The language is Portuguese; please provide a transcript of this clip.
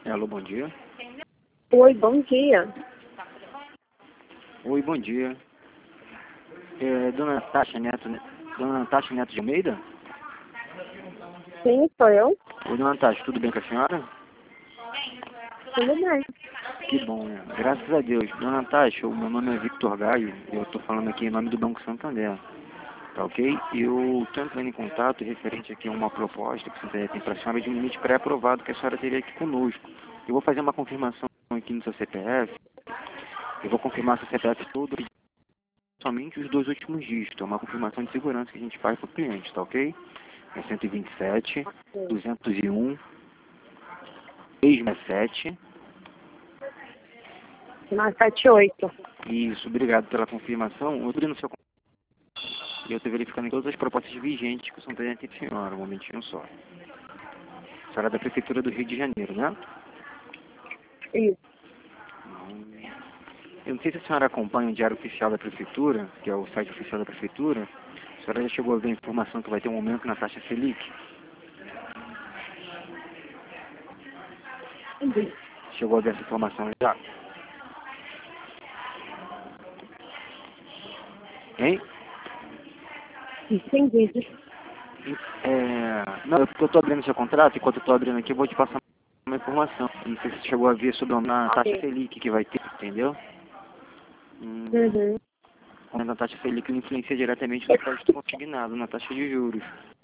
Alô, bom dia. Oi, bom dia. Oi, bom dia. Dona Natasha Neto, Dona Natasha Neto de Almeida? Sim, sou eu. Oi, Dona Natasha, tudo bem com a senhora? Tudo bem. Que bom, né? Graças a Deus. Dona Natasha, o meu nome é Victor Gaio e eu estou falando aqui em nome do Banco Santander. Tá ok? Eu estou entrando em contato referente aqui a uma proposta que o Santander tem para a senhora de um limite pré-aprovado que a senhora teria aqui conosco. Eu vou fazer uma confirmação aqui no seu CPF. Eu vou confirmar seu CPF todo, somente os 2 últimos dígitos. É uma confirmação de segurança que a gente faz para o cliente, tá ok? É 127, 201, 667. Na 78. Isso, obrigado pela confirmação. Eu estou no seu e eu estou verificando todas as propostas vigentes que o Santander tem de senhora, um momentinho só. A senhora é da Prefeitura do Rio de Janeiro, né? Isso. Eu não sei se a senhora acompanha o Diário Oficial da Prefeitura, que é o site oficial da Prefeitura. A senhora já chegou a ver a informação que vai ter um aumento na taxa Selic? Entendi. Chegou a ver essa informação já? Hein? Entendi. Não, eu estou abrindo seu contrato, enquanto eu estou abrindo aqui, eu vou te passar uma informação. Não sei se você chegou a ver sobre a taxa Ok. Selic que vai ter, entendeu? Uhum. A taxa Selic não influencia diretamente no crédito consignado, na taxa de juros.